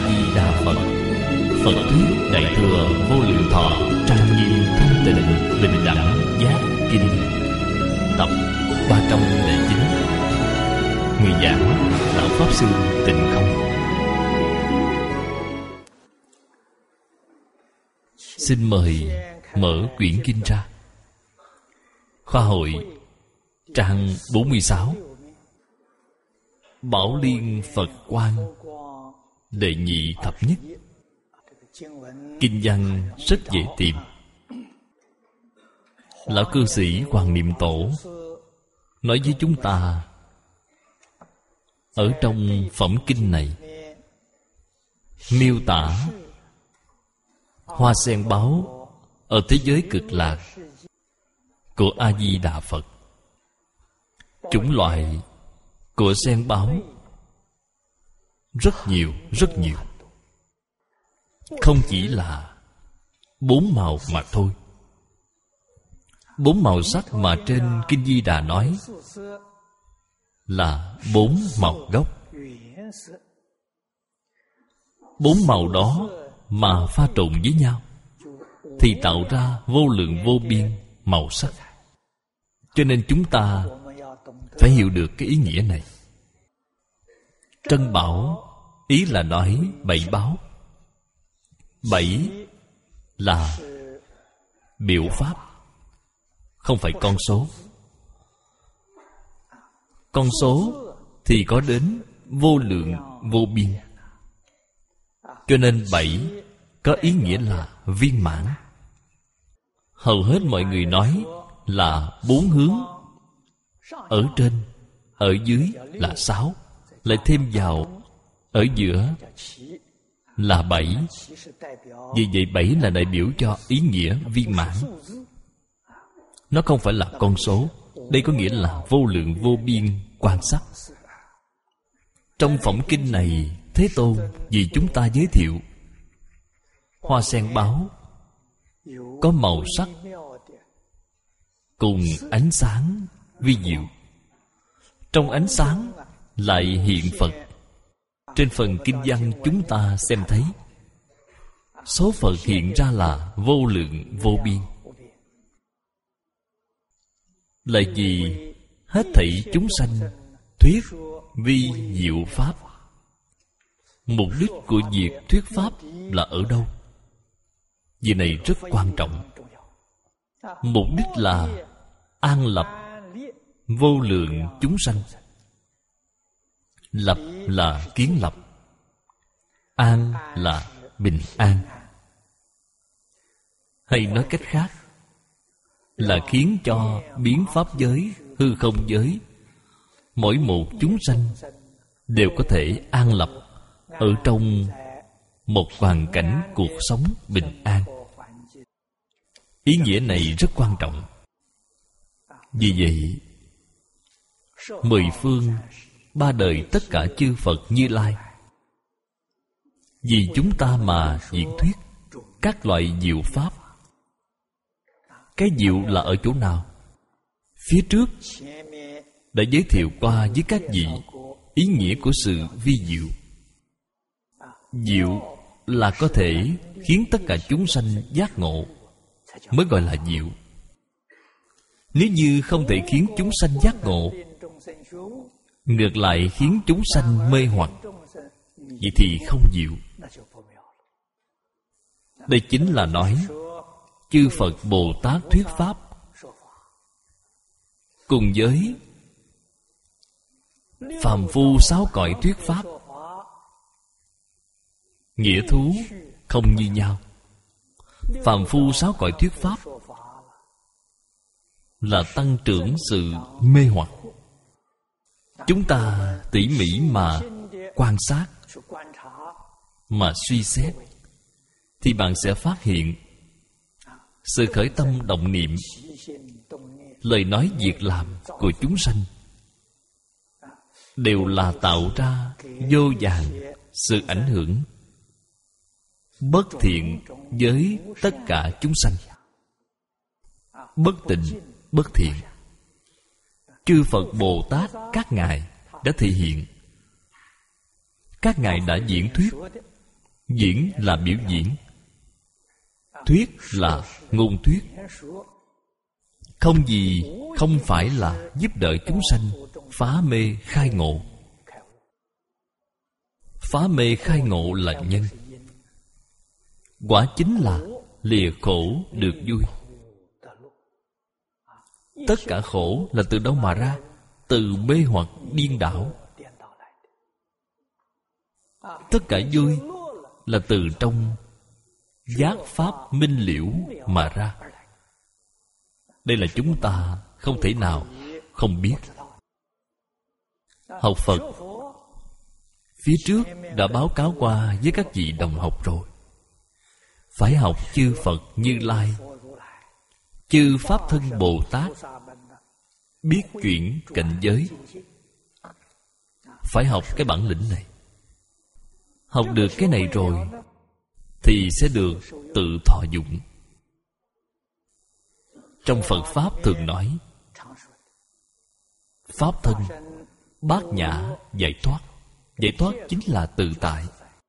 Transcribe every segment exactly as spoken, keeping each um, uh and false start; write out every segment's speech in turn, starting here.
Di Đà Phật. Phật thuyết Đại thừa Vô Lượng Thọ trang nghiêm thanh tịnh bình đẳng giác kinh, tập ba trăm lẻ chín. Người giảng Lão Pháp Sư Tịnh Không. Xin mời mở quyển kinh ra. Khoa hội trang bốn mươi sáu. Bảo Liên Phật Quang đệ nhị thập nhất. Kinh văn rất dễ tìm. Lão cư sĩ Hoàng Niệm Tổ nói với chúng ta, ở trong phẩm kinh này miêu tả hoa sen báo ở thế giới cực lạc của A Di Đà Phật. Chủng loại của sen báo rất nhiều, rất nhiều. Không chỉ là bốn màu mà thôi. Bốn màu sắc mà trên Kinh Di Đà nói là bốn màu gốc. Bốn màu đó mà pha trộn với nhau thì tạo ra vô lượng vô biên màu sắc. Cho nên chúng ta phải hiểu được cái ý nghĩa này. Trân Bảo ý là nói bảy báo. Bảy là biểu pháp, không phải con số. Con số thì có đến vô lượng vô biên. Cho nên bảy có ý nghĩa là viên mãn. Hầu hết mọi người nói là bốn hướng, ở trên, ở dưới là sáu, lại thêm vào ở giữa là bảy. Vì vậy bảy là đại biểu cho ý nghĩa viên mãn. Nó không phải là con số. Đây có nghĩa là vô lượng vô biên quan sát. Trong phẩm kinh này, Thế Tôn vì chúng ta giới thiệu hoa sen báo có màu sắc cùng ánh sáng vi diệu. Trong ánh sáng lại hiện Phật. Trên phần kinh văn chúng ta xem thấy số Phật hiện ra là vô lượng vô biên. Là vì hết thảy chúng sanh thuyết vi diệu pháp. Mục đích của việc thuyết pháp là ở đâu? Việc này rất quan trọng. Mục đích là an lập vô lượng chúng sanh. Lập là kiến lập, an là bình an. Hay nói cách khác là khiến cho biến pháp giới, hư không giới, mỗi một chúng sanh đều có thể an lập ở trong một hoàn cảnh cuộc sống bình an. Ý nghĩa này rất quan trọng. Vì vậy, mười phương ba đời tất cả chư Phật Như Lai vì chúng ta mà diễn thuyết các loại diệu pháp. Cái diệu là ở chỗ nào? Phía trước đã giới thiệu qua với các vị ý nghĩa của sự vi diệu. Diệu là có thể khiến tất cả chúng sanh giác ngộ mới gọi là diệu. Nếu như không thể khiến chúng sanh giác ngộ, ngược lại khiến chúng sanh mê hoặc, vậy thì không diệu. Đây chính là nói chư Phật Bồ Tát thuyết pháp cùng với phàm phu sáu cõi thuyết pháp, nghĩa thú không như nhau. Phàm phu sáu cõi thuyết pháp là tăng trưởng sự mê hoặc. Chúng ta tỉ mỉ mà quan sát, mà suy xét, thì bạn sẽ phát hiện sự khởi tâm động niệm, lời nói việc làm của chúng sanh đều là tạo ra vô vàn sự ảnh hưởng bất thiện với tất cả chúng sanh. Bất tịnh, bất thiện. Chư Phật Bồ Tát các ngài đã thể hiện, các ngài đã diễn thuyết diễn là biểu diễn, thuyết là ngôn thuyết. Không gì không phải là giúp đỡ chúng sanh phá mê khai ngộ. Phá mê khai ngộ là nhân, quả chính là lìa khổ được vui. Tất cả khổ là từ đâu mà ra? Từ mê hoặc điên đảo. Tất cả vui là từ trong giác pháp minh liễu mà ra. Đây là chúng ta không thể nào không biết. Học Phật phía trước đã báo cáo qua với các vị đồng học rồi. Phải học chư Phật Như Lai, chư Pháp Thân Bồ Tát, biết chuyển cảnh giới. Phải học cái bản lĩnh này. Học được cái này rồi thì sẽ được tự thọ dụng. Trong Phật Pháp thường nói Pháp thân, bát nhã, giải thoát. Giải thoát chính là tự tại,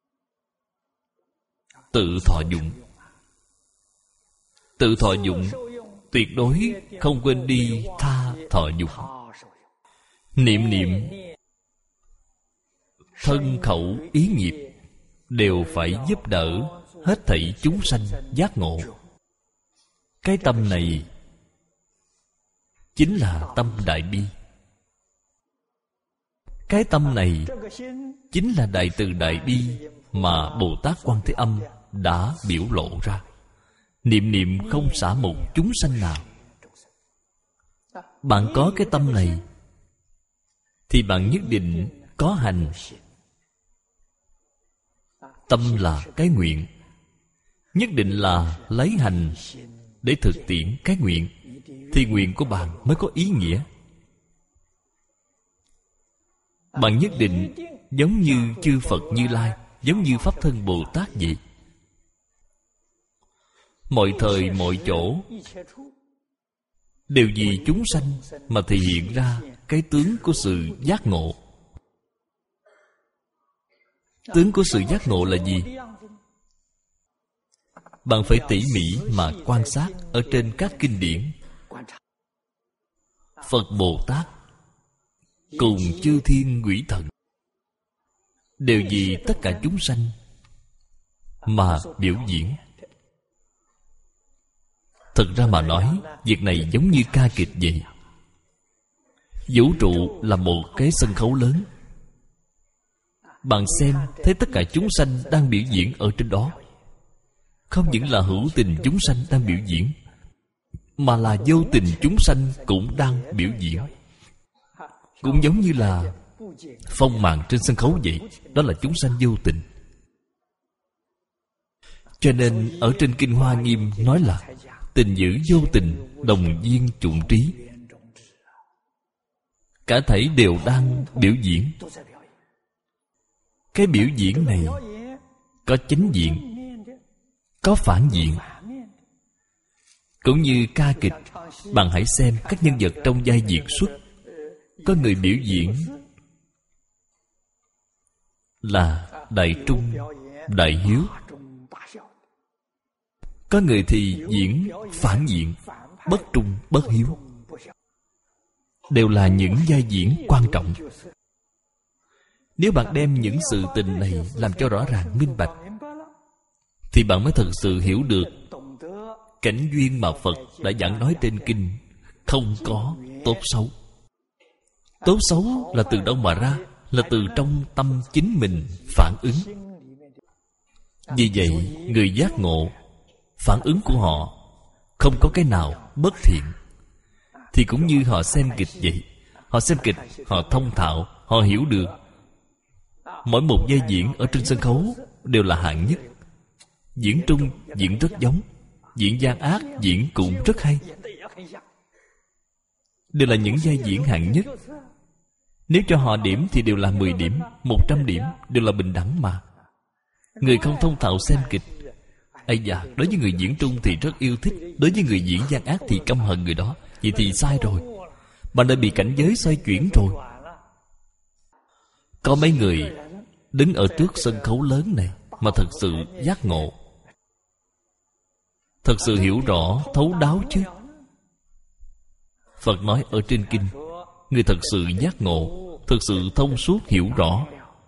tự thọ dụng. Tự thọ dụng tuyệt đối không quên đi tha thọ dụng. Niệm niệm, thân khẩu ý nghiệp đều phải giúp đỡ hết thảy chúng sanh giác ngộ. Cái tâm này chính là tâm đại bi. Cái tâm này chính là đại từ đại bi mà Bồ Tát Quan Thế Âm đã biểu lộ ra. Niệm niệm không xả một chúng sanh nào. Bạn có cái tâm này thì bạn nhất định có hành. Tâm là cái nguyện, nhất định là lấy hành để thực tiễn cái nguyện, thì nguyện của bạn mới có ý nghĩa. Bạn nhất định giống như chư Phật Như Lai, giống như Pháp Thân Bồ Tát vậy. Mọi thời mọi chỗ đều vì chúng sanh mà thể hiện ra cái tướng của sự giác ngộ. Tướng của sự giác ngộ là gì? Bạn phải tỉ mỉ mà quan sát ở trên các kinh điển. Phật Bồ Tát cùng chư thiên quỷ thần đều vì tất cả chúng sanh mà biểu diễn. Thực ra mà nói, việc này giống như ca kịch vậy. Vũ trụ là một cái sân khấu lớn. Bạn xem thấy tất cả chúng sanh đang biểu diễn ở trên đó. Không những là hữu tình chúng sanh đang biểu diễn, mà là vô tình chúng sanh cũng đang biểu diễn. Cũng giống như là phong màn trên sân khấu vậy. Đó là chúng sanh vô tình. Cho nên ở trên Kinh Hoa Nghiêm nói là tình dữ vô tình, đồng viên chủng trí. Cả thảy đều đang biểu diễn. Cái biểu diễn này có chánh diện, có phản diện. Cũng như ca kịch, bạn hãy xem các nhân vật trong vai diễn xuất. Có người biểu diễn là đại trung, đại hiếu. Có người thì diễn phản diện, bất trung, bất hiếu. Đều là những vai diễn quan trọng. Nếu bạn đem những sự tình này làm cho rõ ràng minh bạch, thì bạn mới thật sự hiểu được cảnh duyên mà Phật đã giảng nói trên kinh. Không có tốt xấu. Tốt xấu là từ đâu mà ra? Là từ trong tâm chính mình phản ứng. Vì vậy, người giác ngộ, phản ứng của họ không có cái nào bất thiện. Thì cũng như họ xem kịch vậy. Họ xem kịch, họ thông thạo, họ hiểu được. Mỗi một vai diễn ở trên sân khấu đều là hạng nhất. Diễn trung, diễn rất giống. Diễn gian ác, diễn cũng rất hay. Đều là những vai diễn hạng nhất. Nếu cho họ điểm thì đều là mười điểm, một trăm điểm, đều là bình đẳng mà. Người không thông thạo xem kịch, ây da, đối với người diễn trung thì rất yêu thích, đối với người diễn gian ác thì căm hận người đó. Vậy thì sai rồi. Bạn đã bị cảnh giới xoay chuyển rồi. Có mấy người đứng ở trước sân khấu lớn này, mà thật sự giác ngộ, thật sự hiểu rõ, thấu đáo chứ. Phật nói ở trên kinh, người thật sự giác ngộ, thật sự thông suốt hiểu rõ,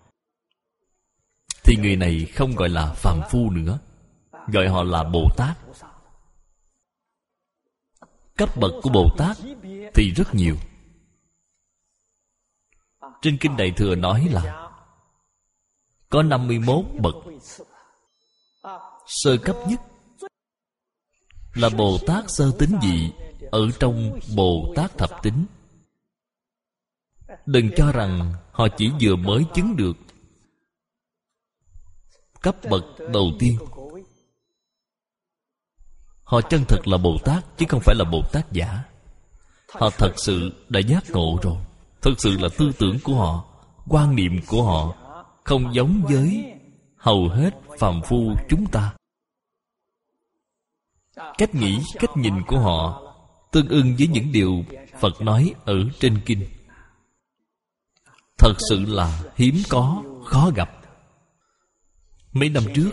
thì người này không gọi là phàm phu nữa, gọi họ là Bồ Tát. Cấp bậc của Bồ Tát thì rất nhiều. Trên kinh Đại Thừa nói là có năm mươi mốt bậc. Sơ cấp nhất là Bồ Tát sơ tín vị, ở trong Bồ Tát thập tín. Đừng cho rằng họ chỉ vừa mới chứng được cấp bậc đầu tiên. Họ chân thật là Bồ Tát, chứ không phải là Bồ Tát giả. Họ thật sự đã giác ngộ rồi. Thật sự là tư tưởng của họ, quan niệm của họ không giống với hầu hết phàm phu chúng ta. Cách nghĩ, cách nhìn của họ tương ưng với những điều Phật nói ở trên kinh. Thật sự là hiếm có, khó gặp. Mấy năm trước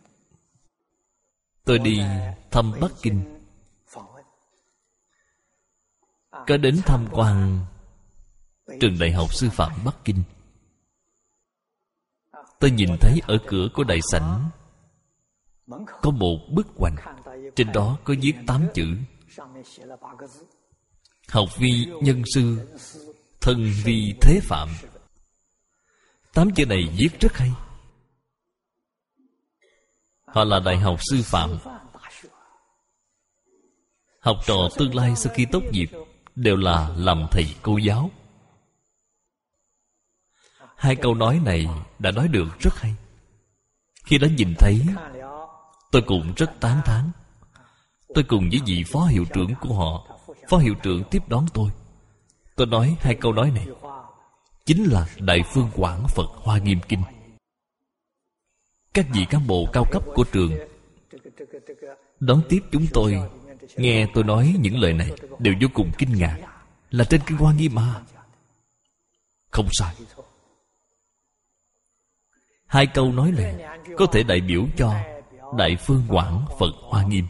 tôi đi thăm Bắc Kinh, có đến tham quan trường Đại học Sư phạm Bắc Kinh. Tôi nhìn thấy ở cửa của đại sảnh có một bức hoành, trên đó có viết tám chữ: học vi nhân sư, thân vi thế phạm. Tám chữ này viết rất hay. Họ là Đại học Sư phạm. Học trò tương lai sau khi tốt nghiệp đều là làm thầy cô giáo. Hai câu nói này đã nói được rất hay. Khi đó nhìn thấy, tôi cũng rất tán thán. Tôi cùng với vị phó hiệu trưởng của họ, phó hiệu trưởng tiếp đón tôi. Tôi nói hai câu nói này chính là Đại Phương Quảng Phật Hoa Nghiêm Kinh. Các vị cán bộ cao cấp của trường đón tiếp chúng tôi, nghe tôi nói những lời này đều vô cùng kinh ngạc. Là trên kinh Hoa Nghiêm mà. Không sai. Hai câu nói này có thể đại biểu cho Đại Phương Quảng Phật Hoa Nghiêm.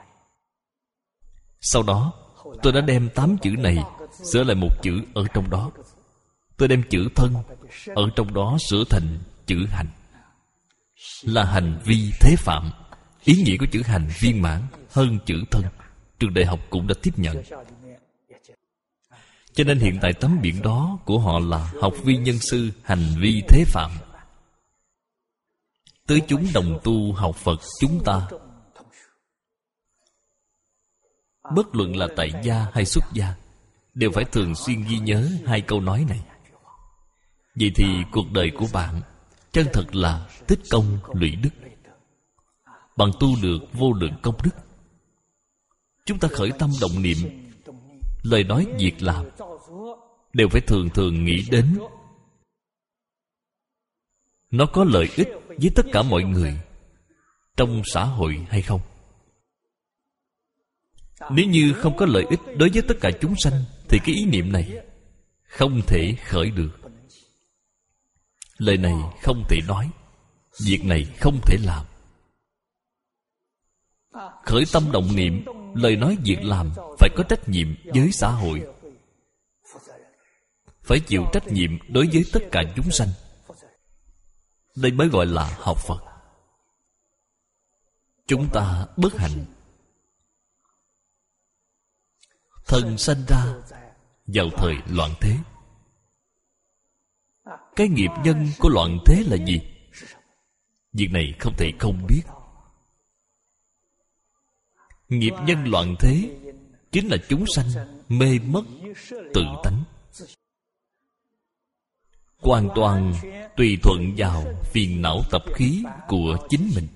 Sau đó tôi đã đem tám chữ này sửa lại một chữ ở trong đó. Tôi đem chữ thân ở trong đó sửa thành chữ hành, là hành vi thế phạm. Ý nghĩa của chữ hành viên mãn hơn chữ thân. Trường đại học cũng đã tiếp nhận. Cho nên hiện tại tấm biển đó của họ là học vi nhân sư, hành vi thế phạm. Tới chúng đồng tu học Phật chúng ta, bất luận là tại gia hay xuất gia, đều phải thường xuyên ghi nhớ hai câu nói này. Vậy thì cuộc đời của bạn chân thật là tích công lũy đức. Bạn tu được vô lượng công đức. Chúng ta khởi tâm động niệm, lời nói việc làm đều phải thường thường nghĩ đến nó có lợi ích với tất cả mọi người trong xã hội hay không. Nếu như không có lợi ích đối với tất cả chúng sanh, thì cái ý niệm này không thể khởi được. Lời này không thể nói, việc này không thể làm. Khởi tâm động niệm, lời nói việc làm phải có trách nhiệm với xã hội, phải chịu trách nhiệm đối với tất cả chúng sanh. Đây mới gọi là học Phật. Chúng ta bất hạnh, thân sanh ra vào thời loạn thế. Cái nghiệp nhân của loạn thế là gì? Việc này không thể không biết. Nghiệp nhân loạn thế chính là chúng sanh mê mất tự tánh, hoàn toàn tùy thuận vào phiền não tập khí của chính mình.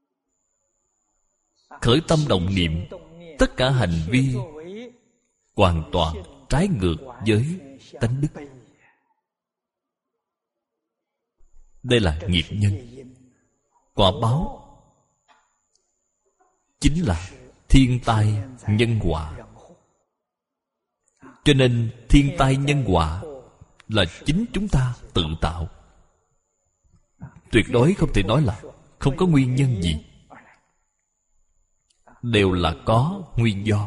Khởi tâm động niệm, tất cả hành vi hoàn toàn trái ngược với tánh đức. Đây là nghiệp nhân. Quả báo chính là thiên tai nhân quả. Cho nên thiên tai nhân quả là chính chúng ta tự tạo. Tuyệt đối không thể nói là không có nguyên nhân gì, đều là có nguyên do.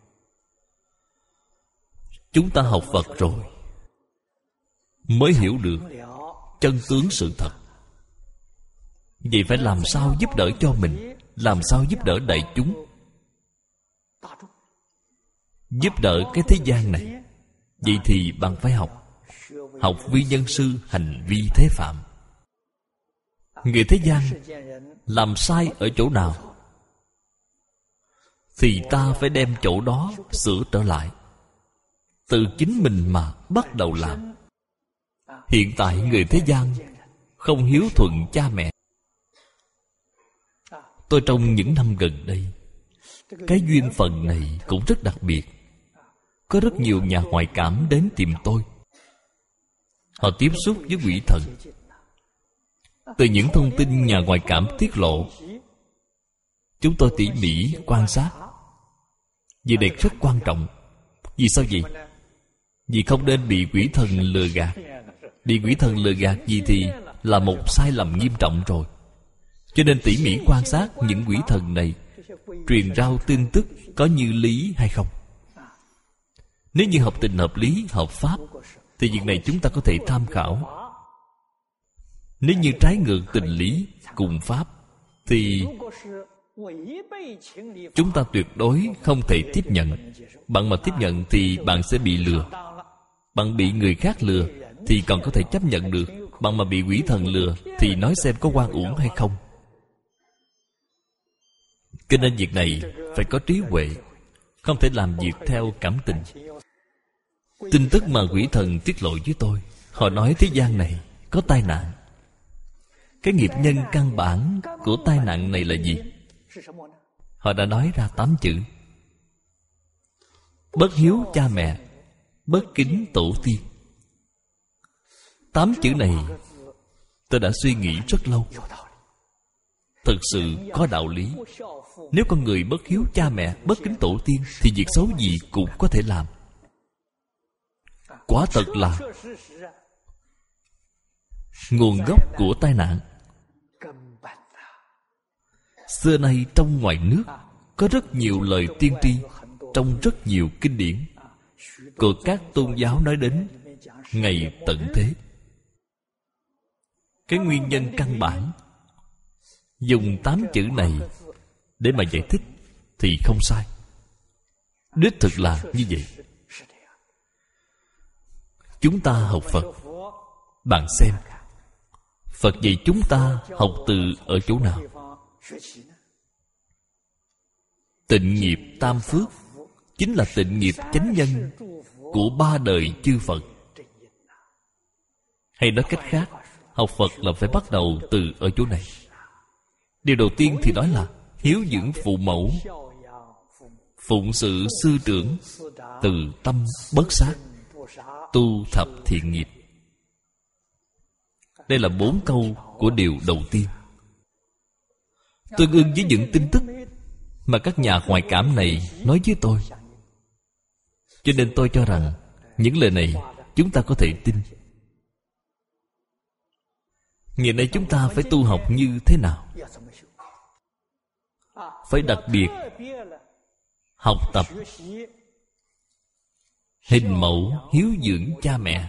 Chúng ta học Phật rồi mới hiểu được chân tướng sự thật. Vậy phải làm sao giúp đỡ cho mình, làm sao giúp đỡ đại chúng, giúp đỡ cái thế gian này. Vậy thì bạn phải học, học vi nhân sư hành vi thế phạm. Người thế gian làm sai ở chỗ nào thì ta phải đem chỗ đó sửa trở lại, từ chính mình mà bắt đầu làm. Hiện tại người thế gian không hiếu thuận cha mẹ. Tôi trong những năm gần đây, cái duyên phận này cũng rất đặc biệt. Có rất nhiều nhà ngoại cảm đến tìm tôi. Họ tiếp xúc với quỷ thần. Từ những thông tin nhà ngoại cảm tiết lộ, chúng tôi tỉ mỉ quan sát. Việc này rất quan trọng. Vì sao vậy? Vì không nên bị quỷ thần lừa gạt. Bị quỷ thần lừa gạt gì thì là một sai lầm nghiêm trọng rồi. Cho nên tỉ mỉ quan sát những quỷ thần này truyền rao tin tức có như lý hay không. Nếu như hợp tình hợp lý, hợp pháp, thì việc này chúng ta có thể tham khảo. Nếu như trái ngược tình lý cùng pháp, thì chúng ta tuyệt đối không thể tiếp nhận. Bạn mà tiếp nhận thì bạn sẽ bị lừa. Bạn bị người khác lừa thì còn có thể chấp nhận được. Bạn mà bị quỷ thần lừa thì nói xem có oan uổng hay không. Cho nên việc này phải có trí huệ, không thể làm việc theo cảm tình. Tin tức mà quỷ thần tiết lộ với tôi, họ nói thế gian này có tai nạn. Cái nghiệp nhân căn bản của tai nạn này là gì? Họ đã nói ra tám chữ: bất hiếu cha mẹ, bất kính tổ tiên. Tám chữ này tôi đã suy nghĩ rất lâu. Thực sự có đạo lý. Nếu con người bất hiếu cha mẹ, bất kính tổ tiên, thì việc xấu gì cũng có thể làm. Quả thật là nguồn gốc của tai nạn. Xưa nay trong ngoài nước có rất nhiều lời tiên tri, trong rất nhiều kinh điển của các tôn giáo nói đến ngày tận thế. Cái nguyên nhân căn bản dùng tám chữ này để mà giải thích thì không sai. Đích thực là như vậy. Chúng ta học Phật, bạn xem Phật dạy chúng ta học từ ở chỗ nào? Tịnh nghiệp tam phước chính là tịnh nghiệp chánh nhân của ba đời chư Phật. Hay nói cách khác, học Phật là phải bắt đầu từ ở chỗ này. Điều đầu tiên thì nói là hiếu dưỡng phụ mẫu, phụng sự sư trưởng, từ tâm bất sát, tu thập thiện nghiệp. Đây là bốn câu của điều đầu tiên, tương ưng với những tin tức mà các nhà ngoại cảm này nói với tôi. Cho nên tôi cho rằng những lời này chúng ta có thể tin. Ngày nay chúng ta phải tu học như thế nào? Phải đặc biệt học tập hình mẫu hiếu dưỡng cha mẹ,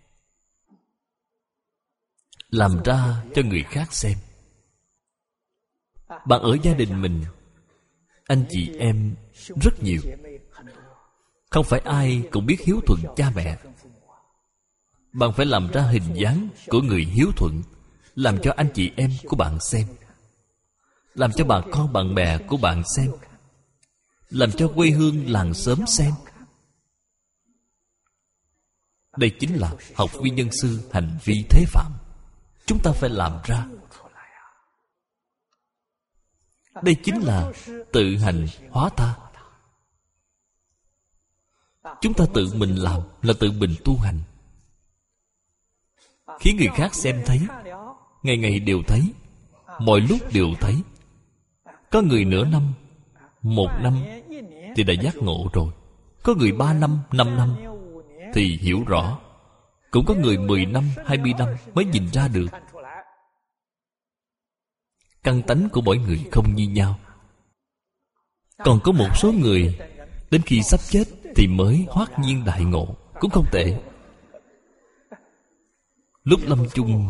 làm ra cho người khác xem. Bạn ở gia đình mình, anh chị em rất nhiều, không phải ai cũng biết hiếu thuận cha mẹ. Bạn phải làm ra hình dáng của người hiếu thuận, làm cho anh chị em của bạn xem, làm cho bà con bạn bè của bạn xem, làm cho quê hương làng xóm xem. Đây chính là học vi nhân sư hành vi thế phạm. Chúng ta phải làm ra. Đây chính là tự hành hóa tha. Chúng ta tự mình làm là tự mình tu hành, khiến người khác xem thấy, ngày ngày đều thấy, mọi lúc đều thấy. Có người nửa năm, một năm thì đã giác ngộ rồi. Có người ba năm, năm năm thì hiểu rõ. Cũng có người mười năm, hai mươi năm mới nhìn ra được. Căn tánh của mỗi người không như nhau. Còn có một số người đến khi sắp chết thì mới hoát nhiên đại ngộ, cũng không tệ. Lúc lâm chung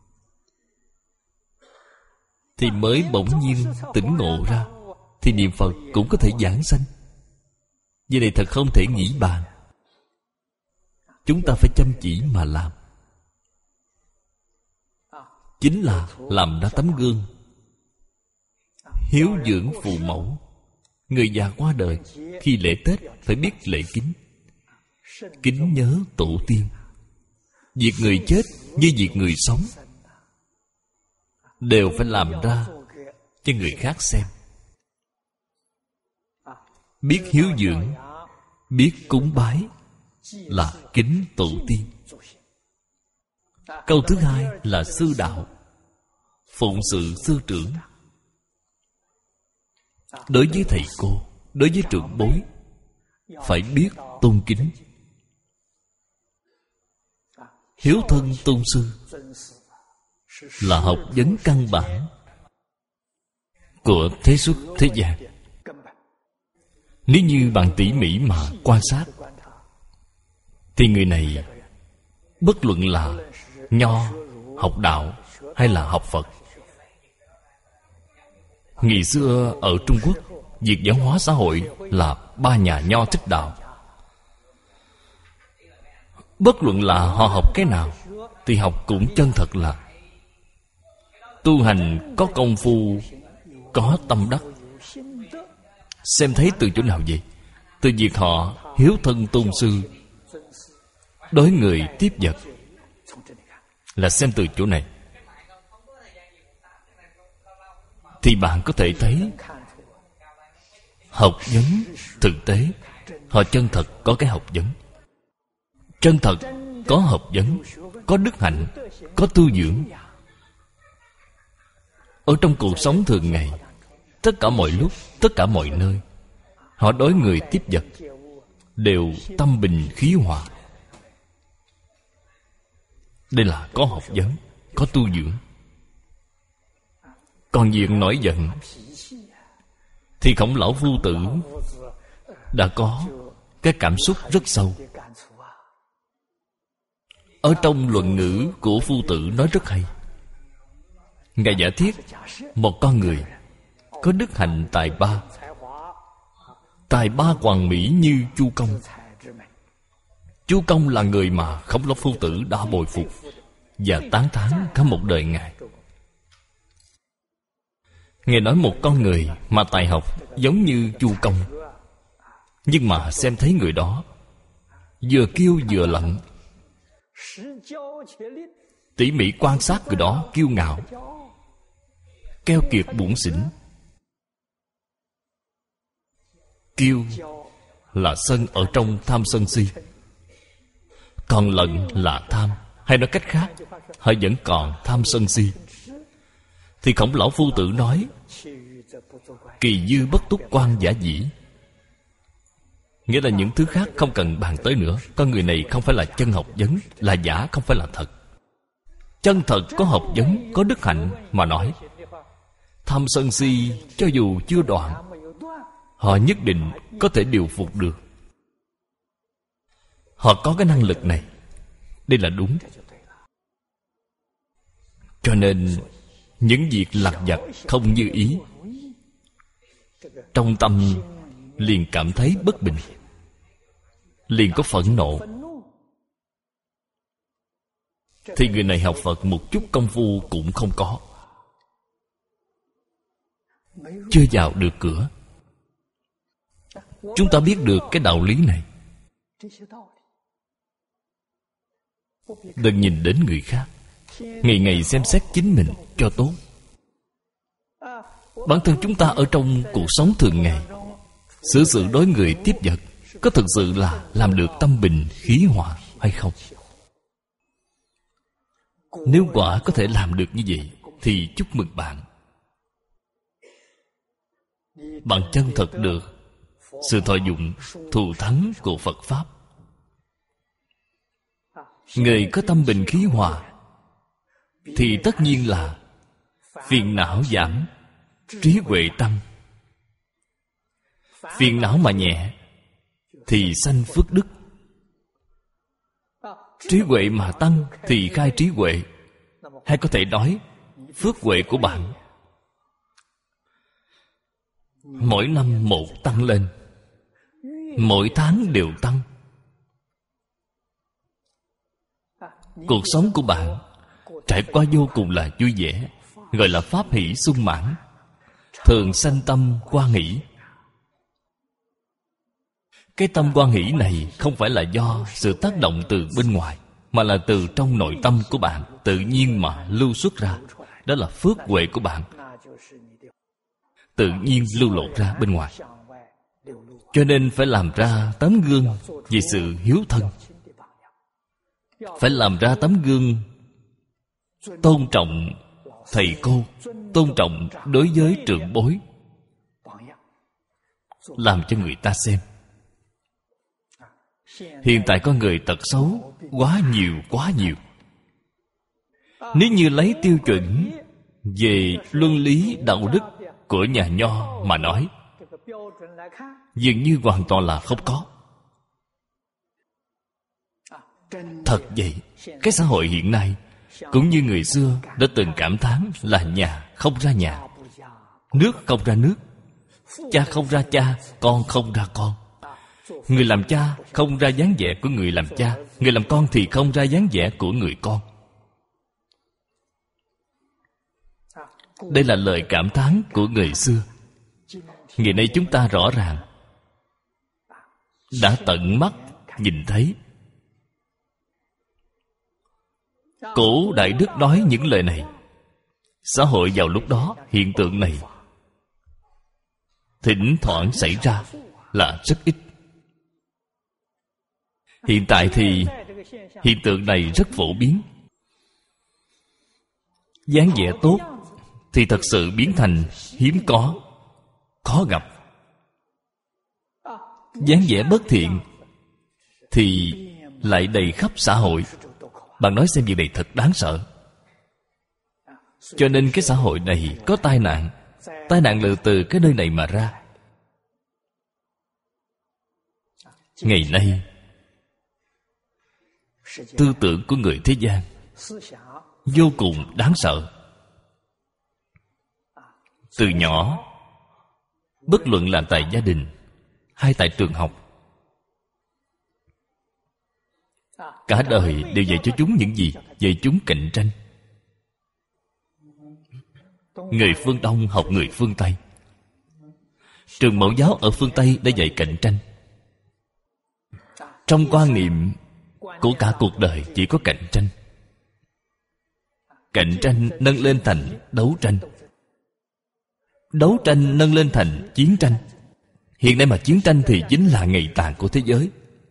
thì mới bỗng nhiên tỉnh ngộ ra, thì niệm Phật cũng có thể giảng sanh. Vì này thật không thể nghĩ bàn. Chúng ta phải chăm chỉ mà làm. Chính là làm ra tấm gương, hiếu dưỡng phụ mẫu. Người già qua đời, khi lễ Tết phải biết lễ kính, kính nhớ tổ tiên. Việc người chết như việc người sống đều phải làm ra cho người khác xem. Biết hiếu dưỡng, biết cúng bái là kính tổ tiên. Câu thứ hai là sư đạo, phụng sự sư trưởng. Đối với thầy cô, đối với trưởng bối, phải biết tôn kính. Hiếu thân tôn sư là học vấn căn bản của thế xuất thế gian. Nếu như bạn tỉ mỉ mà quan sát, thì người này bất luận là nho, học đạo hay là học Phật. Ngày xưa ở Trung Quốc, việc giáo hóa xã hội là ba nhà nho thích đạo. Bất luận là họ học cái nào thì học cũng chân thật là tu hành có công phu, có tâm đắc. Xem thấy từ chỗ nào vậy? Từ việc họ hiếu thân tôn sư, đối người tiếp vật, là xem từ chỗ này. Thì bạn có thể thấy học vấn thực tế, họ chân thật có cái học vấn. Chân thật có học vấn, có đức hạnh, có tu dưỡng. Ở trong cuộc sống thường ngày, tất cả mọi lúc, tất cả mọi nơi, họ đối người tiếp vật đều tâm bình khí hòa. Đây là có học vấn, có tu dưỡng. Còn việc nổi giận thì Khổng Lão Phu Tử đã có cái cảm xúc rất sâu. Ở trong luận ngữ của Phu Tử nói rất hay. Ngài giả thiết một con người có đức hạnh tài ba, tài ba hoàn mỹ như Chu Công. Chu Công là người mà Khổng Lão Phu Tử đã bồi phục và tán thán cả một đời Ngài. Ngài nói một con người mà tài học giống như Chu Công, nhưng mà xem thấy người đó vừa kiêu vừa lạnh. Tỉ mỉ quan sát người đó kiêu ngạo, keo kiệt bủn xỉn. Kiêu là sân ở trong tham sân si, còn lận là tham. Hay nói cách khác, họ vẫn còn tham sân si. Thì Khổng Lão Phu Tử nói kỳ dư bất túc quan giả dĩ, nghĩa là những thứ khác không cần bàn tới nữa. Con người này không phải là chân học vấn, là giả, không phải là thật. Chân thật có học vấn, có đức hạnh mà nói, tham sân si cho dù chưa đoạn, họ nhất định có thể điều phục được. Họ có cái năng lực này. Đây là đúng. Cho nên những việc lặt vặt không như ý, trong tâm liền cảm thấy bất bình, liền có phẫn nộ. Thì người này học Phật một chút công phu cũng không có, chưa vào được cửa. Chúng ta biết được cái đạo lý này. Đừng nhìn đến người khác, ngày ngày xem xét chính mình cho tốt. Bản thân chúng ta ở trong cuộc sống thường ngày, xử sự đối người tiếp vật, có thực sự là làm được tâm bình khí hòa hay không? Nếu quả có thể làm được như vậy thì chúc mừng bạn. Bạn chân thật được sự thọ dụng thù thắng của Phật Pháp. Người có tâm bình khí hòa thì tất nhiên là Phiền não giảm, trí huệ tăng. Phiền não mà nhẹ thì sanh phước đức, trí huệ mà tăng thì khai trí huệ. Hay có thể nói phước huệ của bạn mỗi năm một tăng lên, mỗi tháng đều tăng. Cuộc sống của bạn trải qua vô cùng là vui vẻ, gọi là pháp hỷ sung mãn, thường sanh tâm hoan hỷ. Cái tâm hoan hỷ này không phải là do sự tác động từ bên ngoài, mà là từ trong nội tâm của bạn tự nhiên mà lưu xuất ra. Đó là phước huệ của bạn, tự nhiên lưu lộ ra bên ngoài. Cho nên phải làm ra tấm gương về sự hiếu thân, phải làm ra tấm gương tôn trọng thầy cô, tôn trọng đối với trưởng bối, làm cho người ta xem. Hiện tại có người tật xấu quá nhiều quá nhiều. Nếu như lấy tiêu chuẩn về luân lý đạo đức của nhà Nho mà nói, dường như hoàn toàn là không có. Thật vậy, cái xã hội hiện nay cũng như người xưa đã từng cảm thán là nhà không ra nhà, nước không ra nước, cha không ra cha, con không ra con. Người làm cha không ra dáng vẻ của người làm cha, người làm con thì không ra dáng vẻ của người con. Đây là lời cảm thán của người xưa. Ngày nay chúng ta rõ ràng đã tận mắt nhìn thấy. Cổ Đại Đức nói những lời này, xã hội vào lúc đó hiện tượng này thỉnh thoảng xảy ra là rất ít. Hiện tại thì hiện tượng này rất phổ biến. Dáng vẻ tốt thì thật sự biến thành hiếm có, khó gặp. Dáng vẻ bất thiện thì lại đầy khắp xã hội. Bạn nói xem việc này thật đáng sợ. Cho nên cái xã hội này có tai nạn. Tai nạn là từ cái nơi này mà ra. Ngày nay tư tưởng của người thế gian vô cùng đáng sợ. Từ nhỏ, bất luận là tại gia đình hay tại trường học, cả đời đều dạy cho chúng những gì? Dạy chúng cạnh tranh. Người phương Đông học người phương Tây. Trường mẫu giáo ở phương Tây đã dạy cạnh tranh. Trong quan niệm của cả cuộc đời chỉ có cạnh tranh. Cạnh tranh nâng lên thành đấu tranh. Đấu tranh nâng lên thành chiến tranh. Hiện nay mà chiến tranh thì chính là ngày tàn của thế giới.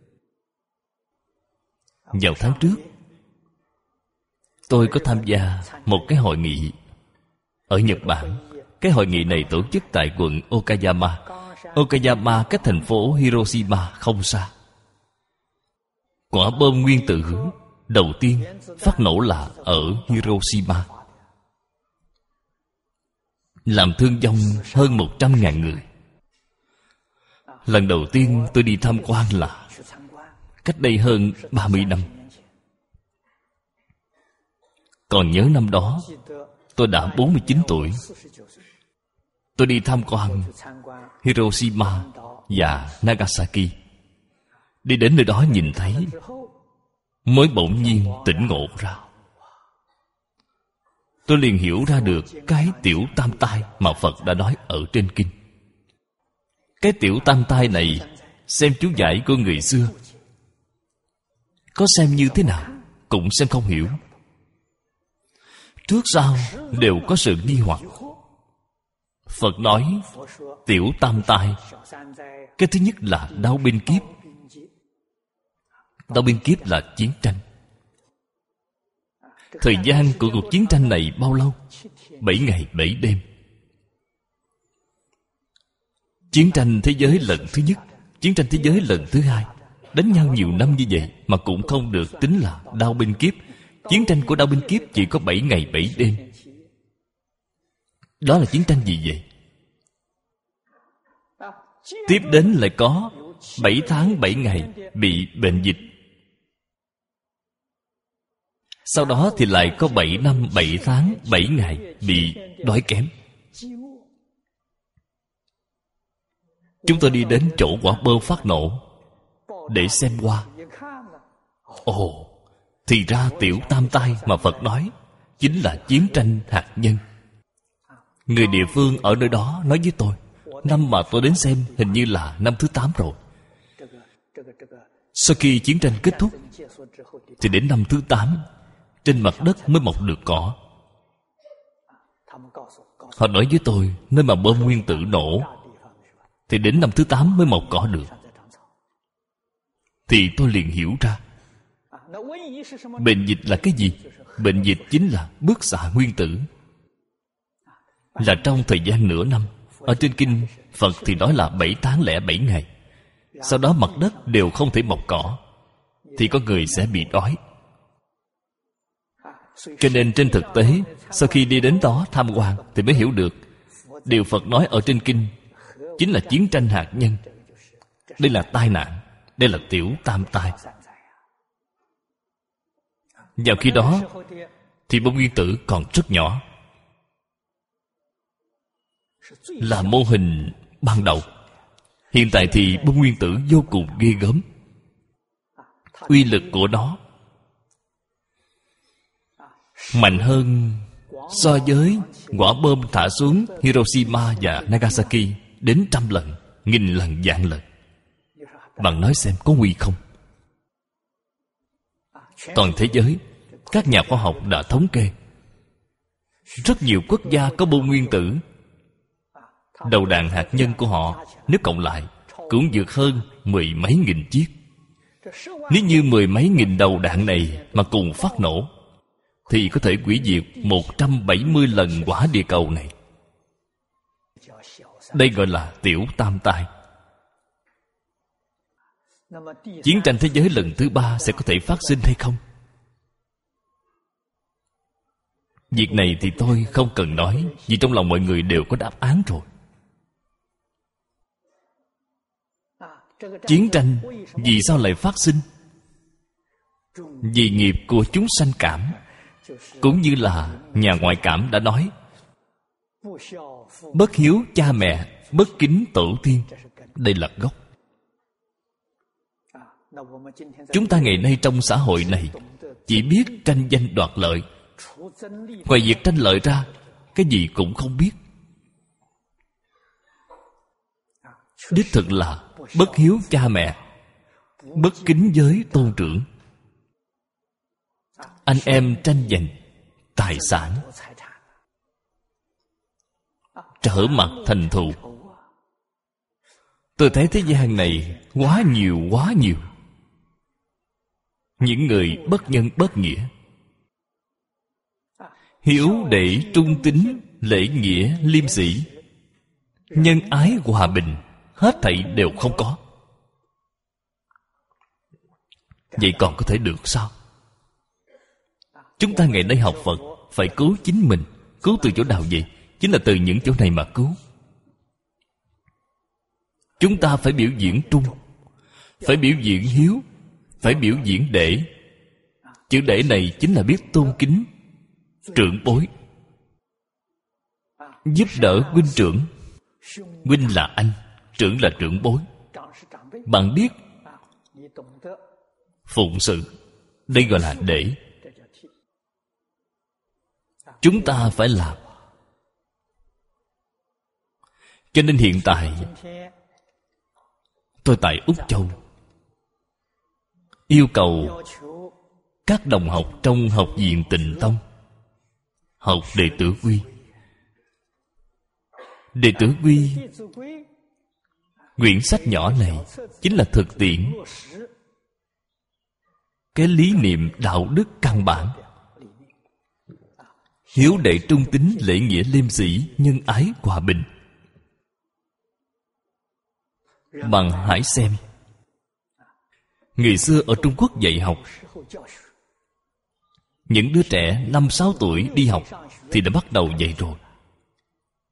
Vào tháng trước, tôi có tham gia một cái hội nghị ở Nhật Bản. Cái hội nghị này tổ chức tại quận Okayama. Okayama cách thành phố Hiroshima không xa. Quả bom nguyên tử đầu tiên phát nổ là ở Hiroshima, làm thương vong hơn một trăm ngàn người. Lần đầu tiên tôi đi tham quan là cách đây hơn ba mươi năm. Còn nhớ năm đó tôi đã bốn mươi chín tuổi. Tôi đi tham quan Hiroshima và Nagasaki. Đi đến nơi đó nhìn thấy, mới bỗng nhiên tỉnh ngộ ra. Tôi liền hiểu ra được cái tiểu tam tai mà Phật đã nói ở trên kinh. Cái tiểu tam tai này, xem chú giải của người xưa, có xem như thế nào cũng xem không hiểu. Trước sau đều có sự nghi hoặc. Phật nói tiểu tam tai. Cái thứ nhất là đau binh kiếp. Đau binh kiếp là chiến tranh. Thời gian của cuộc chiến tranh này bao lâu? Bảy ngày bảy đêm. Chiến tranh thế giới lần thứ nhất, chiến tranh thế giới lần thứ hai, đánh nhau nhiều năm như vậy mà cũng không được tính là đao binh kiếp. Chiến tranh của đao binh kiếp chỉ có bảy ngày bảy đêm. Đó là chiến tranh gì vậy? Tiếp đến lại có bảy tháng bảy ngày bị bệnh dịch. Sau đó thì lại có bảy năm bảy tháng bảy ngày bị đói kém. Chúng tôi đi đến chỗ quả bơ phát nổ để xem qua. Ồ, thì ra tiểu tam tai mà Phật nói chính là chiến tranh hạt nhân. Người địa phương ở nơi đó nói với tôi, năm mà tôi đến xem hình như là năm thứ tám rồi. Sau khi chiến tranh kết thúc thì đến năm thứ tám trên mặt đất mới mọc được cỏ. Họ nói với tôi, nơi mà bom nguyên tử nổ thì đến năm thứ tám mới mọc cỏ được. Thì tôi liền hiểu ra, bệnh dịch là cái gì? Bệnh dịch chính là bức xạ nguyên tử. Là trong thời gian nửa năm. Ở trên kinh Phật thì nói là bảy tháng lẻ bảy ngày. Sau đó mặt đất đều không thể mọc cỏ, thì có người sẽ bị đói. Cho nên trên thực tế, sau khi đi đến đó tham quan thì mới hiểu được điều Phật nói ở trên kinh chính là chiến tranh hạt nhân. Đây là tai nạn. Đây là tiểu tam tai. Vào khi đó thì bom nguyên tử còn rất nhỏ, là mô hình ban đầu. Hiện tại thì bom nguyên tử vô cùng ghê gớm. Uy lực của nó mạnh hơn so với quả bom thả xuống Hiroshima và Nagasaki đến trăm lần, nghìn lần, vạn lần. Bạn nói xem có nguy không? Toàn thế giới, các nhà khoa học đã thống kê, rất nhiều quốc gia có bom nguyên tử, đầu đạn hạt nhân của họ nếu cộng lại cũng vượt hơn mười mấy nghìn chiếc. Nếu như mười mấy nghìn đầu đạn này mà cùng phát nổ thì có thể hủy diệt một trăm bảy mươi lần quả địa cầu này. Đây gọi là tiểu tam tai. Chiến tranh thế giới lần thứ ba sẽ có thể phát sinh hay không? Việc này thì tôi không cần nói, vì trong lòng mọi người đều có đáp án rồi. Chiến tranh vì sao lại phát sinh? Vì nghiệp của chúng sanh cảm. Cũng như là nhà ngoại cảm đã nói, bất hiếu cha mẹ, bất kính tổ tiên. Đây là gốc. Chúng ta ngày nay trong xã hội này chỉ biết tranh danh đoạt lợi. Ngoài việc tranh lợi ra, cái gì cũng không biết. Đích thực là bất hiếu cha mẹ, bất kính với tôn trưởng. Anh em tranh giành tài sản, trở mặt thành thù. Tôi thấy thế gian này quá nhiều quá nhiều những người bất nhân bất nghĩa. Hiếu đệ trung tín, lễ nghĩa liêm sĩ, nhân ái hòa bình, hết thảy đều không có. Vậy còn có thể được sao? Chúng ta ngày nay học Phật phải cứu chính mình. Cứu từ chỗ nào vậy? Chính là từ những chỗ này mà cứu. Chúng ta phải biểu diễn trung, phải biểu diễn hiếu, phải biểu diễn đệ. Chữ đệ này chính là biết tôn kính trưởng bối, giúp đỡ huynh trưởng. Huynh là anh, trưởng là trưởng bối. Bạn biết phụng sự, đây gọi là đệ. Chúng ta phải làm. Cho nên hiện tại tôi tại Úc Châu yêu cầu các đồng học trong học viện Tịnh Tông học đệ tử quy. Đệ tử quy, quyển sách nhỏ này chính là thực tiễn cái lý niệm đạo đức căn bản. Hiếu đệ trung tín, lễ nghĩa liêm sĩ, nhân ái hòa bình. Bạn hãy xem, người xưa ở Trung Quốc dạy học, những đứa trẻ năm sáu tuổi đi học thì đã bắt đầu dạy rồi.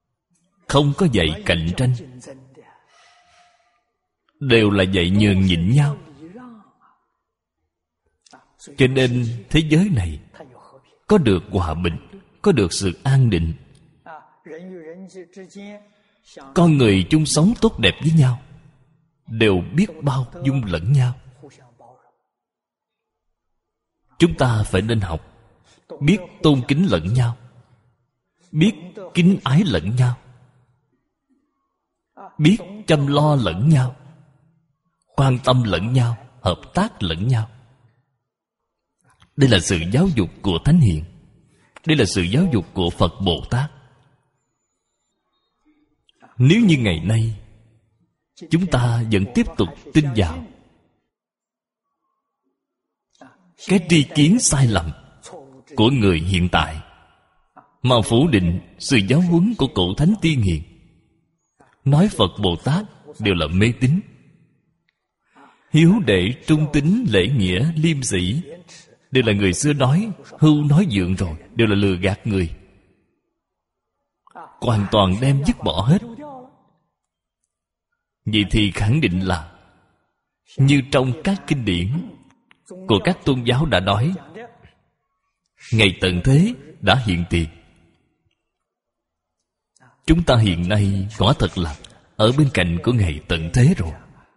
không có dạy cạnh tranh, đều là dạy nhường nhịn nhau. Cho nên thế giới này có được hòa bình, có được sự an định. Con người chung sống tốt đẹp với nhau, đều biết bao dung lẫn nhau. Chúng ta phải nên học biết tôn kính lẫn nhau, biết kính ái lẫn nhau, biết chăm lo lẫn nhau, quan tâm lẫn nhau, hợp tác lẫn nhau. Đây là sự giáo dục của Thánh Hiền. Đây là sự giáo dục của Phật Bồ Tát. Nếu như ngày nay chúng ta vẫn tiếp tục tin vào cái tri kiến sai lầm của người hiện tại, mà phủ định sự giáo huấn của cổ thánh tiên hiền, nói Phật Bồ Tát đều là mê tín, hiếu đệ trung tín lễ nghĩa liêm sĩ đều là người xưa nói hưu nói vượng rồi, đều là lừa gạt người, hoàn toàn đem dứt bỏ hết. Vậy thì khẳng định là như trong các kinh điển của các tôn giáo đã nói, ngày tận thế đã hiện tiền. Chúng ta hiện nay quả thật là ở bên cạnh của ngày tận thế rồi.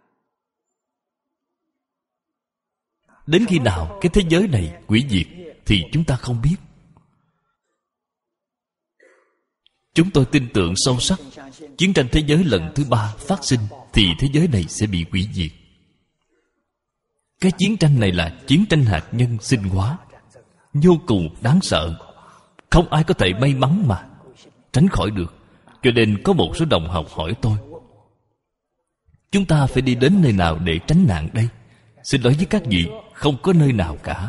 Đến khi nào cái thế giới này hủy diệt thì chúng ta không biết. Chúng tôi tin tưởng sâu sắc, chiến tranh thế giới lần thứ ba phát sinh thì thế giới này sẽ bị hủy diệt. Cái chiến tranh này là chiến tranh hạt nhân sinh hóa, vô cùng đáng sợ. Không ai có thể may mắn mà tránh khỏi được. Cho nên có một số đồng học hỏi tôi, chúng ta phải đi đến nơi nào để tránh nạn đây? Xin lỗi với các vị, không có nơi nào cả.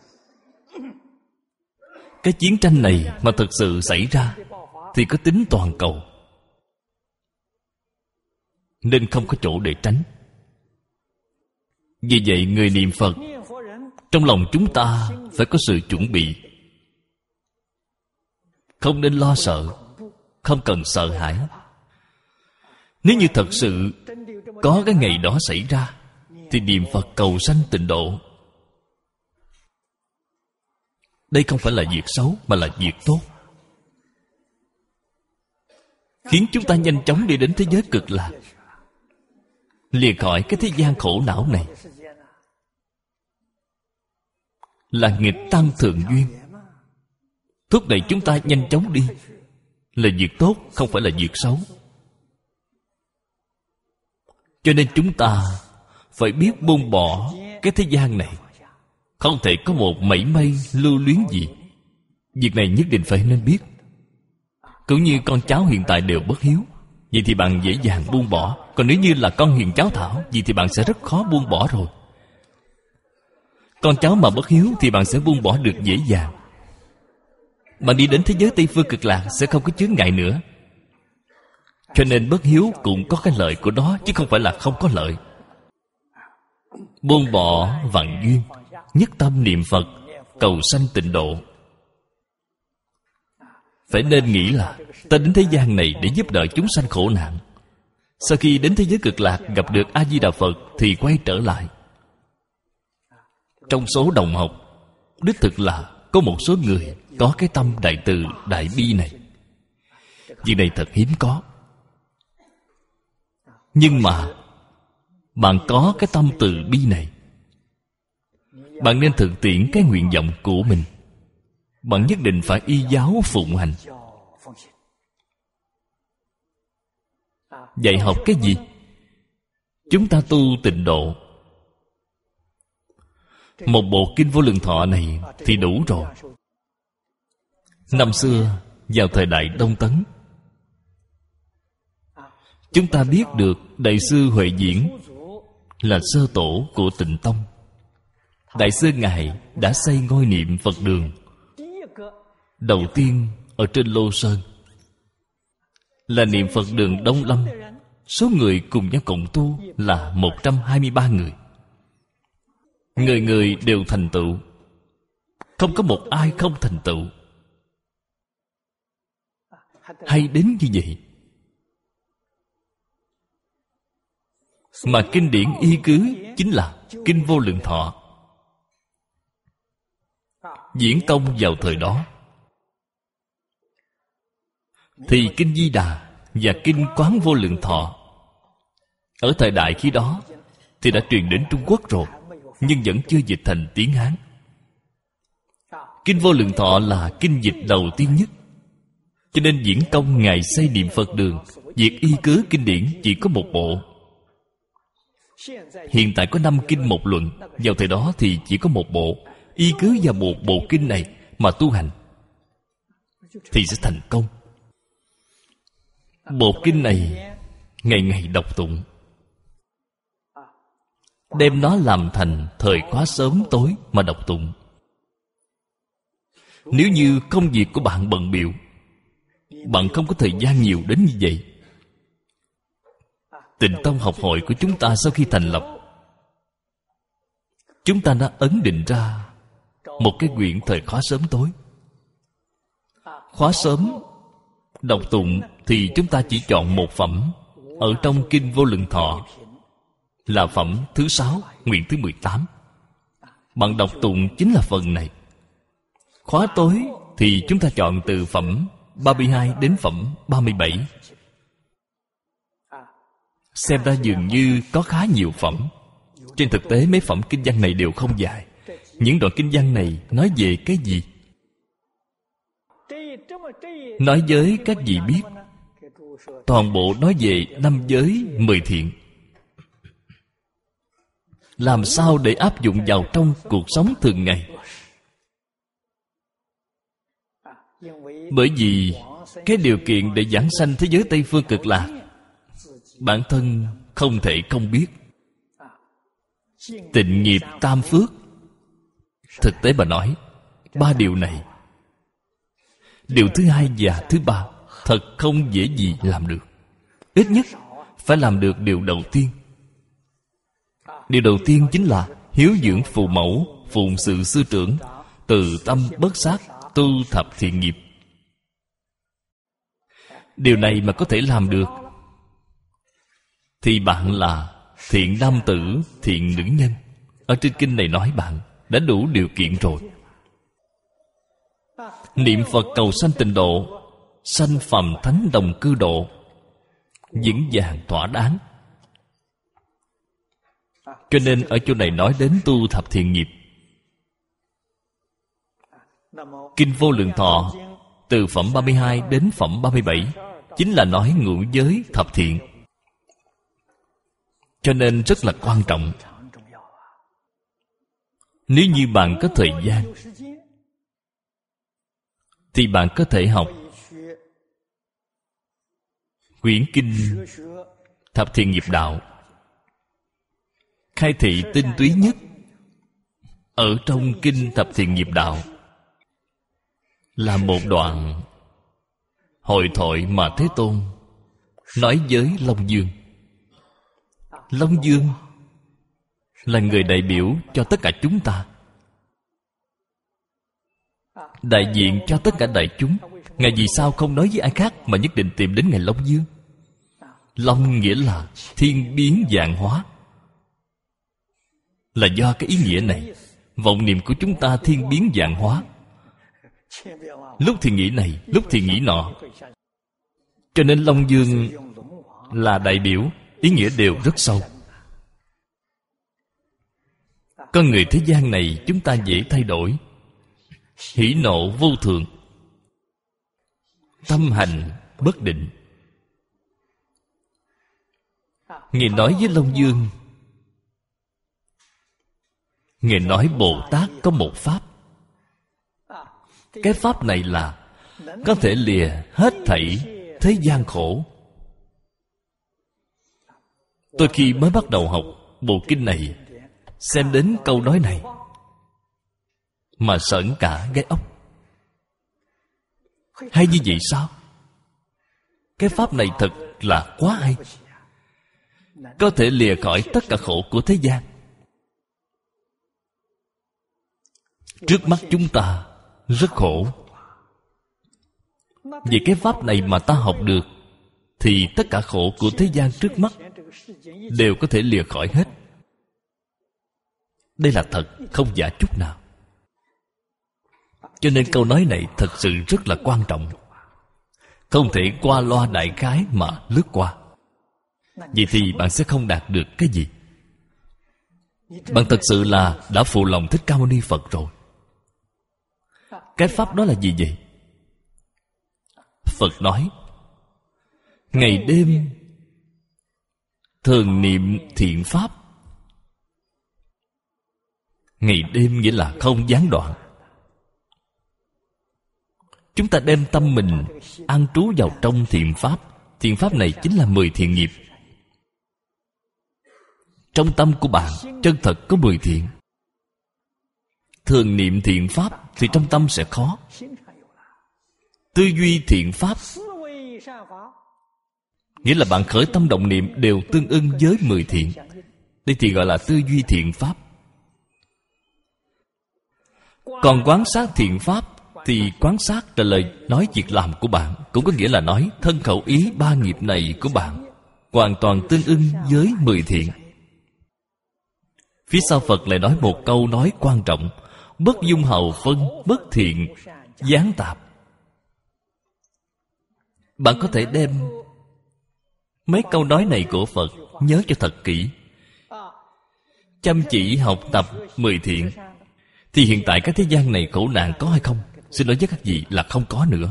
Cái chiến tranh này mà thực sự xảy ra thì có tính toàn cầu, nên không có chỗ để tránh. Vì vậy người niệm Phật, trong lòng chúng ta phải có sự chuẩn bị, không nên lo sợ, không cần sợ hãi. Nếu như thật sự có cái ngày đó xảy ra thì niệm Phật cầu sanh tịnh độ. Đây không phải là việc xấu, mà là việc tốt, khiến chúng ta nhanh chóng đi đến thế giới cực lạc, lìa khỏi cái thế gian khổ não này. Là nghịch tăng thượng duyên, thúc đẩy chúng ta nhanh chóng đi, là việc tốt, không phải là việc xấu. Cho nên chúng ta phải biết buông bỏ cái thế gian này, không thể có một mảy may lưu luyến gì. Việc này nhất định phải nên biết. Cũng như con cháu hiện tại đều bất hiếu, vậy thì bạn dễ dàng buông bỏ. Còn nếu như là con hiền cháu thảo, vậy thì bạn sẽ rất khó buông bỏ rồi. Con cháu mà bất hiếu thì bạn sẽ buông bỏ được dễ dàng. Bạn đi đến thế giới Tây Phương Cực Lạc sẽ không có chướng ngại nữa. Cho nên bất hiếu cũng có cái lợi của nó, chứ không phải là không có lợi. Buông bỏ vạn duyên, nhất tâm niệm Phật, cầu sanh tịnh độ. Phải nên nghĩ là ta đến thế gian này để giúp đỡ chúng sanh khổ nạn. Sau khi đến thế giới Cực Lạc gặp được A-di-đà Phật thì quay trở lại. Trong số đồng học, đích thực là có một số người có cái tâm đại từ đại bi này. Việc này thật hiếm có. Nhưng mà bạn có cái tâm từ bi này, bạn nên thực tiễn cái nguyện vọng của mình. Bạn nhất định phải y giáo phụng hành. Dạy học cái gì? Chúng ta tu tịnh độ. Một bộ Kinh Vô Lượng Thọ này thì đủ rồi. Năm xưa, vào thời đại Đông Tấn, chúng ta biết được Đại sư Huệ Diễn là sơ tổ của Tịnh Tông. Đại sư Ngài đã xây ngôi niệm Phật đường đầu tiên ở trên Lô Sơn, là niệm Phật đường Đông Lâm. Số người cùng nhau cộng tu là một trăm hai mươi ba người. Người người đều thành tựu, không có một ai không thành tựu. Hay đến như vậy. Mà kinh điển y cứ chính là Kinh Vô Lượng Thọ. Diễn tông vào thời đó thì Kinh Di Đà và Kinh Quán Vô Lượng Thọ ở thời đại khi đó thì đã truyền đến Trung Quốc rồi, nhưng vẫn chưa dịch thành tiếng Hán. Kinh Vô Lượng Thọ là kinh dịch đầu tiên nhất, cho nên Diễn Tông Ngài xây Niệm Phật Đường, việc y cứ kinh điển chỉ có một bộ. Hiện tại có năm kinh một luận, vào thời đó thì chỉ có một bộ. Y cứ vào một bộ kinh này mà tu hành thì sẽ thành công. Bộ kinh này ngày ngày đọc tụng, đem nó làm thành thời khóa sớm tối mà đọc tụng. Nếu như công việc của bạn bận bịu, bạn không có thời gian nhiều đến như vậy. Tịnh Tông học hội của chúng ta sau khi thành lập, chúng ta đã ấn định ra một cái quyển thời khóa sớm tối. Khóa sớm đọc tụng thì chúng ta chỉ chọn một phẩm ở trong Kinh Vô Lượng Thọ, là phẩm thứ sáu, nguyện thứ mười tám. Bạn đọc tụng chính là phần này. Khóa tối thì chúng ta chọn từ phẩm ba mươi hai đến phẩm ba mươi bảy. Xem ra dường như có khá nhiều phẩm. Trên thực tế mấy phẩm kinh văn này đều không dài. Những đoạn kinh văn này nói về cái gì? Nói với các vị biết, toàn bộ nói về năm giới mười thiện. Làm sao để áp dụng vào trong cuộc sống thường ngày? Bởi vì cái điều kiện để giảng sanh thế giới Tây Phương Cực Lạc, bản thân không thể không biết. Tịnh nghiệp tam phước, thực tế mà nói, ba điều này, điều thứ hai và thứ ba thật không dễ gì làm được. Ít nhất phải làm được điều đầu tiên. Điều đầu tiên chính là hiếu dưỡng phụ mẫu, phụng sự sư trưởng, từ tâm bất sát, tu thập thiện nghiệp. Điều này mà có thể làm được thì bạn là thiện nam tử, thiện nữ nhân. Ở trên kinh này nói bạn đã đủ điều kiện rồi. Niệm Phật cầu sanh tịnh độ, sanh phàm thánh đồng cư độ, vững vàng thỏa đáng. Cho nên ở chỗ này nói đến tu thập thiện nghiệp. Kinh Vô Lượng Thọ từ phẩm ba mươi hai đến phẩm ba mươi bảy chính là nói ngũ giới thập thiện. Cho nên rất là quan trọng. Nếu như bạn có thời gian thì bạn có thể học quyển kinh Thập Thiện Nghiệp Đạo. Khai thị tinh túy nhất ở trong kinh Thập Thiện Nghiệp Đạo là một đoạn hội thoại mà Thế Tôn nói với Long Dương. Long Dương là người đại biểu cho tất cả chúng ta, đại diện cho tất cả đại chúng. Ngài vì sao không nói với ai khác mà nhất định tìm đến Ngài Long Dương? Long nghĩa là thiên biến vạn hóa, là do cái ý nghĩa này. Vọng niệm của chúng ta thiên biến vạn hóa, lúc thì nghĩ này, lúc thì nghĩ nọ. Cho nên Long Dương là đại biểu, ý nghĩa đều rất sâu. Con người thế gian này chúng ta dễ thay đổi, hỉ nộ vô thường, tâm hành bất định. Ngài nói với Long Dương, Ngài nói Bồ Tát có một pháp. Cái pháp này là có thể lìa hết thảy thế gian khổ. Tôi khi mới bắt đầu học bộ kinh này, xem đến câu nói này mà sởn cả gai ốc. Hay như vậy sao? Cái pháp này thật là quá hay, có thể lìa khỏi tất cả khổ của thế gian. Trước mắt chúng ta rất khổ. Vì cái pháp này mà ta học được thì tất cả khổ của thế gian trước mắt đều có thể lìa khỏi hết. Đây là thật, không giả chút nào. Cho nên câu nói này thật sự rất là quan trọng, không thể qua loa đại khái mà lướt qua. Vậy thì bạn sẽ không đạt được cái gì. Bạn thật sự là đã phụ lòng Thích Ca Mâu Ni Phật rồi. Cái pháp đó là gì vậy? Phật nói ngày đêm thường niệm thiện pháp. Ngày đêm nghĩa là không gián đoạn. Chúng ta đem tâm mình an trú vào trong thiện pháp. Thiện pháp này chính là mười thiện nghiệp. Trong tâm của bạn chân thật có mười thiện. Thường niệm thiện pháp thì trong tâm sẽ khó. Tư duy thiện pháp nghĩa là bạn khởi tâm động niệm đều tương ưng với mười thiện. Đây thì gọi là tư duy thiện pháp. Còn quán sát thiện pháp thì quán sát là lời nói việc làm của bạn, cũng có nghĩa là nói thân khẩu ý ba nghiệp này của bạn hoàn toàn tương ưng với mười thiện. Phía sau Phật lại nói một câu nói quan trọng: bất dung hầu phân, bất thiện gián tạp. Bạn có thể đem mấy câu nói này của Phật nhớ cho thật kỹ, chăm chỉ học tập mười thiện, thì hiện tại cái thế gian này khổ nạn có hay không? Xin nói với các vị là không có nữa.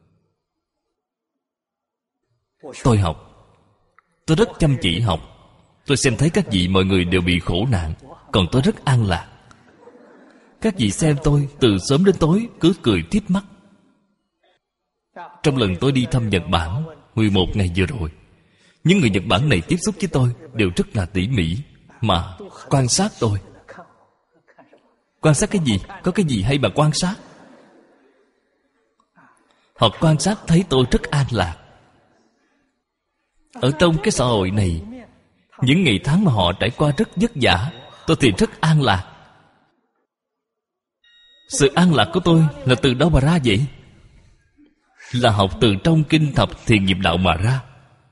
Tôi học, tôi rất chăm chỉ học. Tôi xem thấy các vị mọi người đều bị khổ nạn, còn tôi rất an lạc. Các vị xem tôi từ sớm đến tối cứ cười tít mắt. Trong lần tôi đi thăm Nhật Bản mười một ngày vừa rồi, những người Nhật Bản này tiếp xúc với tôi đều rất là tỉ mỉ mà quan sát tôi. Quan sát cái gì? Có cái gì hay mà quan sát? Họ quan sát thấy tôi rất an lạc. Ở trong cái xã hội này, những ngày tháng mà họ trải qua rất vất vả, tôi thì rất an lạc. Sự an lạc của tôi là từ đâu mà ra vậy? Là học từ trong kinh Thập Thiện Nghiệp Đạo mà ra.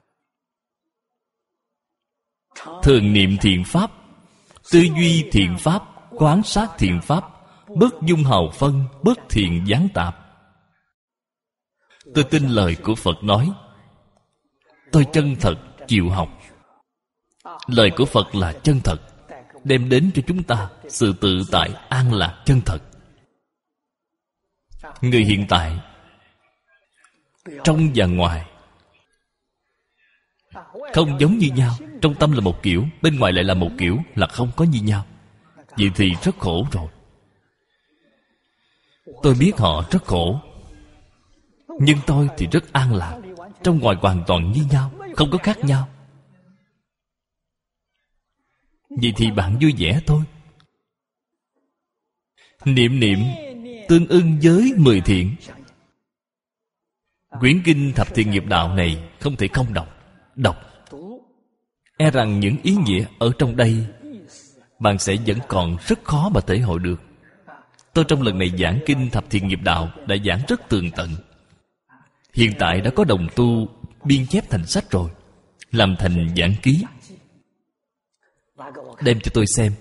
Thường niệm thiện pháp, tư duy thiện pháp, quán sát thiện pháp, bất dung hầu phân, bất thiện gián tạp. Tôi tin lời của Phật nói. Tôi chân thật chịu học. Lời của Phật là chân thật, đem đến cho chúng ta sự tự tại an lạc chân thật. Người hiện tại trong và ngoài không giống như nhau. Trong tâm là một kiểu, bên ngoài lại là một kiểu, là không có như nhau. Vậy thì rất khổ rồi. Tôi biết họ rất khổ, nhưng tôi thì rất an lạc. Trong ngoài hoàn toàn như nhau, không có khác nhau. Vậy thì bạn vui vẻ thôi. Niệm niệm tương ưng với mười thiện. Quyển kinh Thập Thiện Nghiệp Đạo này không thể không đọc. Đọc e rằng những ý nghĩa ở trong đây bạn sẽ vẫn còn rất khó mà thể hội được. Tôi trong lần này giảng kinh Thập Thiện Nghiệp Đạo đã giảng rất tường tận. Hiện tại đã có đồng tu biên chép thành sách rồi, làm thành giảng ký, đem cho tôi xem.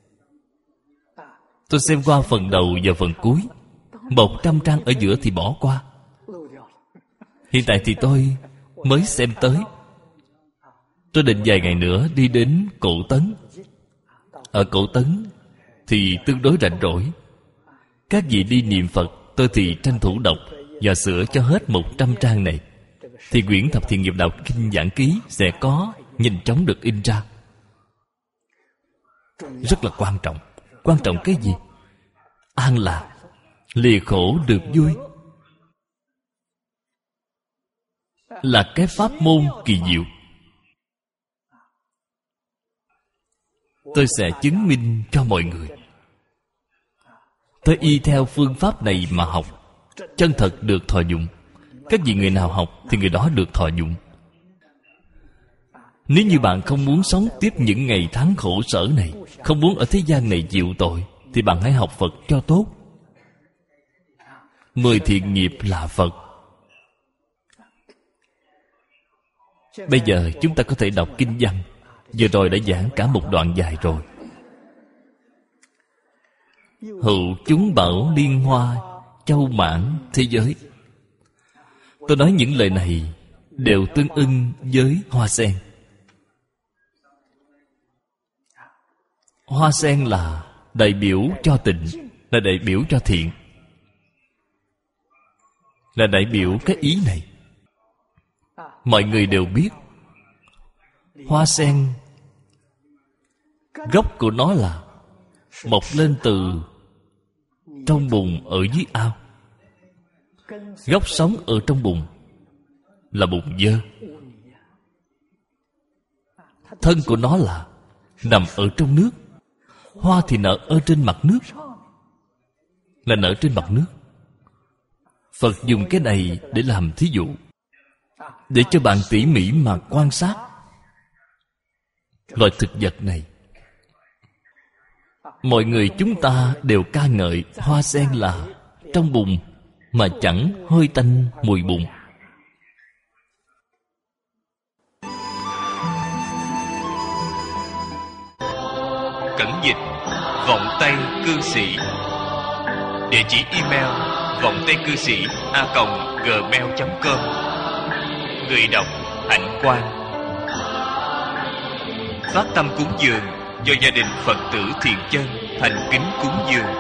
Tôi xem qua phần đầu và phần cuối. Một trăm trang ở giữa thì bỏ qua. Hiện tại thì tôi mới xem tới. Tôi định vài ngày nữa đi đến Cổ Tấn. Ở Cổ Tấn thì tương đối rảnh rỗi. Các vị đi niệm Phật, tôi thì tranh thủ đọc và sửa cho hết một trăm trang này, thì quyển Thập Thiện Nghiệp Đạo kinh giảng ký sẽ có nhanh chóng được in ra. Rất là quan trọng. Quan trọng cái gì? An lạc, lìa khổ được vui, là cái pháp môn kỳ diệu. Tôi sẽ chứng minh cho mọi người. Tôi y theo phương pháp này mà học, chân thật được thọ dụng. Các vị người nào học thì người đó được thọ dụng. Nếu như bạn không muốn sống tiếp những ngày tháng khổ sở này, không muốn ở thế gian này chịu tội, thì bạn hãy học Phật cho tốt. Mười thiện nghiệp là Phật. Bây giờ chúng ta có thể đọc kinh văn. Vừa rồi đã giảng cả một đoạn dài rồi. Hữu chúng bảo liên hoa, châu mãn thế giới. Tôi nói những lời này đều tương ưng với hoa sen. Hoa sen là đại biểu cho tịnh, là đại biểu cho thiện, là đại biểu cái ý này. Mọi người đều biết hoa sen gốc của nó là mọc lên từ trong bùn ở dưới ao. Gốc sống ở trong bùn là bùn dơ. Thân của nó là nằm ở trong nước. Hoa thì nở ở trên mặt nước, là nở trên mặt nước. Phật dùng cái này để làm thí dụ, để cho bạn tỉ mỉ mà quan sát loài thực vật này. Mọi người chúng ta đều ca ngợi hoa sen là trong bùn mà chẳng hơi tanh mùi bùn. Cẩn dịch vọng tây cư sĩ. Địa chỉ email vọng tây cư sĩ a còng gmail chấm com. Người đọc Hạnh Quang. Phát tâm cúng dường cho gia đình Phật tử Thiện Chân, thành kính cúng dường.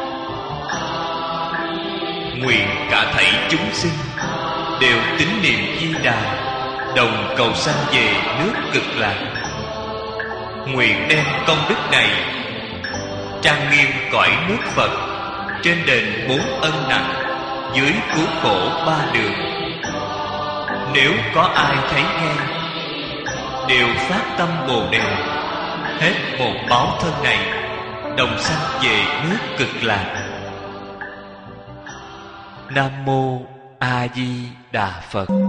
Nguyện cả thảy chúng sinh đều tín niệm Di Đà, đồng cầu sanh về nước Cực Lạc. Nguyện đem công đức này trang nghiêm cõi nước Phật, trên đền bốn ân nặng, dưới cứu khổ ba đường. Nếu có ai thấy nghe, đều phát tâm Bồ Đề, hết một báo thân này, đồng sanh về nước Cực Lạc. Nam mô A Di Đà Phật.